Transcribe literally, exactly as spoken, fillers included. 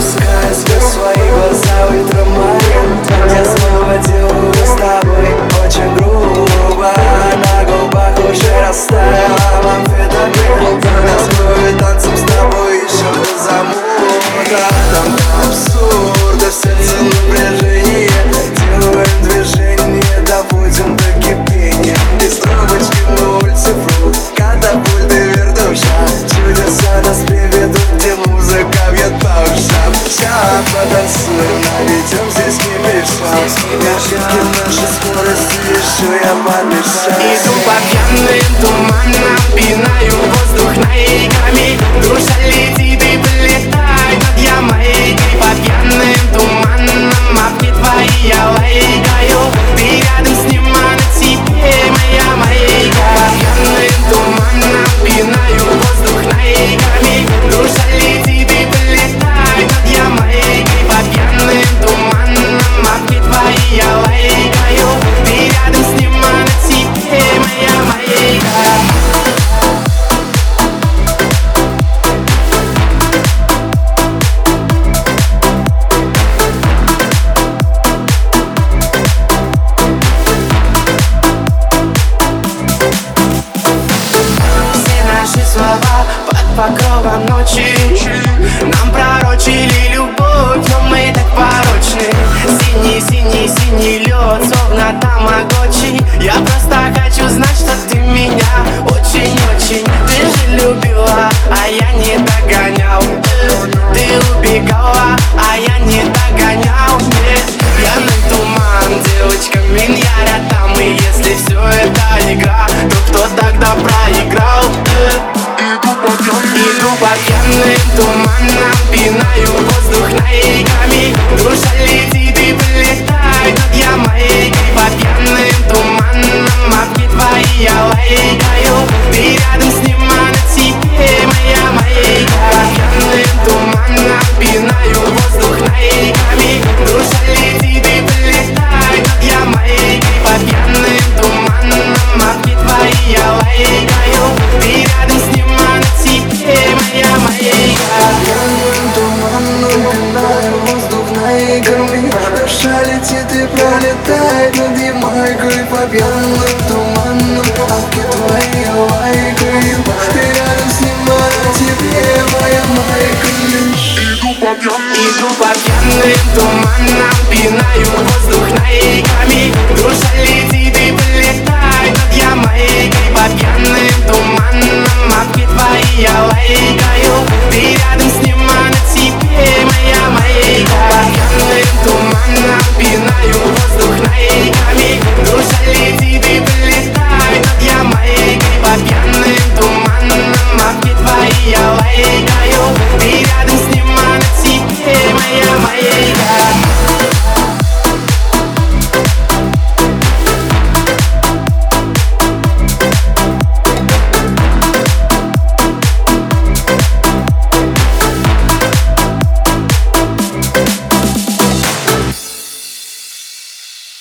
опуская сквозь свои глаза ультрамарин. Я снова делаю с тобой очень грубо. На губах уже растаял амфетамин. Танцую танцем с тобой еще до замута. Там до абсурда, в сердце напряжение. Делаем движение, доводим до кипения. Из трубочки на улице врут, катапульты вертушка. Чудеса нас приведут, где музыка бьет по ушам. Сейчас потанцуем, наведем здесь кипиша. Ошибки наши скорости, еще я помешаю. Иду по пьяным туманам, пинаю воздух ногами. Душа летит и прилетай над Ямайкой. По пьяным туманам апки твои я лайкаю. Ты рядом с ним, а на тебе моя майка. По пьяным туманам пинаю воздух ногами. Душа летит и прилетай над Ямайкой. По пьяным туманам апки твои я лайкаю. Ты рядом с ним, а на тебе моя майка. Слова под покровом ночи нам пророчили любовь, но мы так порочны. Синий, синий, синий лед, словно тамагочи. Я просто хочу знать, что ты меня очень-очень. Ты же любила, а я не догонял. Ты убегала, а я не догонял. Нет, пьяный туман, девочка, миньяра там. И если все это игра, то кто тогда проиграл? Иду по пьяным туманам, пинаю воздух ногами. Душа летит и прилетай над Ямайкой. По пьяным туманам апки твои я лайкаю. Ты рядом с ним, а на тебе моя майка. По пьяным туманам пинаю воздух ногами. Душа летит и прилетай над Ямайкой. По пьяным туманам апки твои я лайкаю. Ты рядом с ним, а на тебе моя майка. Пьяным туманом пинаю воздух ногами. Душа летит и пролетает над Ямайкой. По пьяным туманам апки твои я лайкаю. Ты рядом с ним, а на тебе моя майка. Иду по пьяным туманам, пинаю воздух